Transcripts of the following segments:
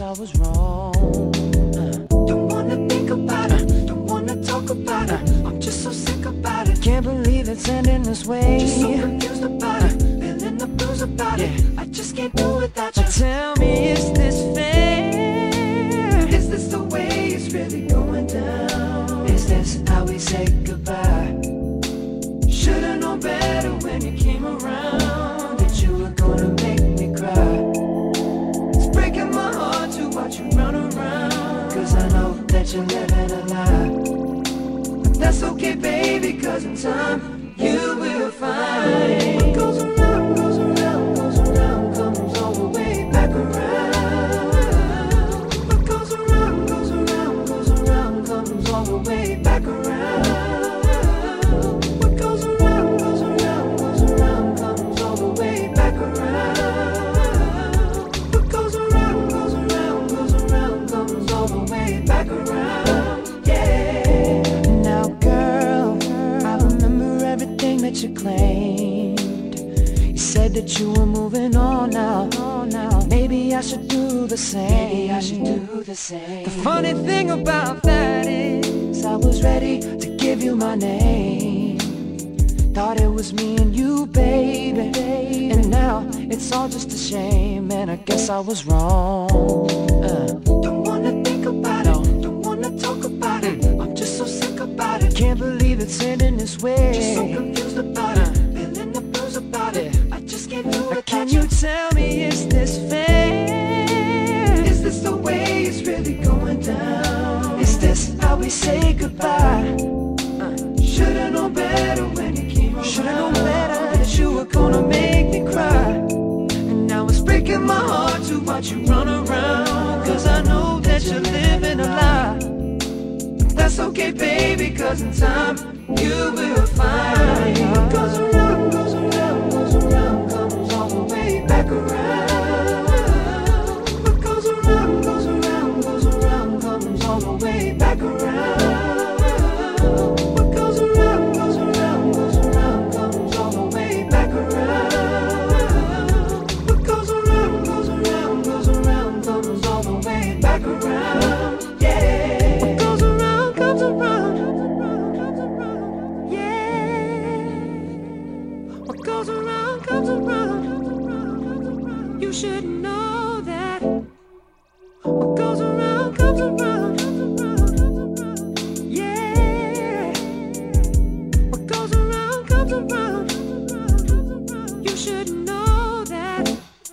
I was wrong. Don't wanna think about it, don't wanna talk about it. I'm just so sick about it. Can't believe it's ending this way. Just so confused about it, feeling the blues about it. I just can't do without you. Tell me, is this fair? Is this the way it's really going down? Is this how we say goodbye? Should've known better when you came around, that you were gonna make me cry. It's breaking my heart to watch you run around, 'Cause I know that you're living a lie. but that's okay, baby, 'cause in time you will find. What goes around, goes around, goes around, comes all the way back around. What goes around, goes around, goes around, comes all the way back around. What goes around, goes around, goes around, comes all the way back around. What goes around, goes around, goes around, comes all the way back around. Yeah. Now, girl, I remember everything that you claimed. You said that you were moving on now. Maybe I should do the same. The funny thing about that is I was ready to give you my name. Thought it was me and you, baby. And now it's all just a shame, and I guess I was wrong. Don't wanna think about it, don't wanna talk about it. I'm just so sick about it. Can't believe it's ending this way. Just so confused about it, feeling the blues about it. I just can't do it. Can you tell me, is this fair? Is this the way it's really going down? Is this how we say goodbye? Should've known better when you came around. Should've known better that you were gonna make me cry. And now it's breaking my heart to watch you run around, 'cause I know that you're living a lie. But that's okay, baby, 'cause in time you will find. What goes around, goes around, goes around, comes all the way back around. What goes around, goes around, goes around, comes all the way back around. What goes around, goes around, goes around, comes all the way back around. What goes around, goes around, goes around, comes all the way back around. Yeah. What goes around, comes around. Yeah. What goes around, comes around. You should know that. What goes around, comes around. Yeah. What goes around, comes around. You should know that.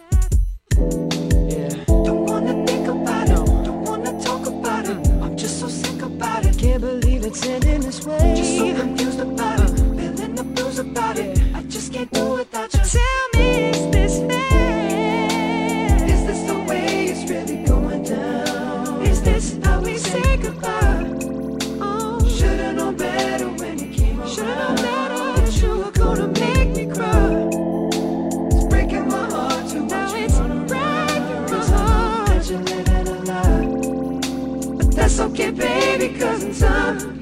Don't wanna think about it, don't wanna talk about it. I'm just so sick about it. Can't believe it's ending this way. Just so confused about it, feeling the blues about it. I just can't do without you. Tell me, is this fair? Is this the way it's really going down? Is this how we say goodbye? Oh, Should've known better when you came around. should've known better that you were gonna make me cry. It's breaking my heart to now watch you it's run around. breaking my 'Cause I know heart. that you're living a lie. But that's okay, baby, 'cause in time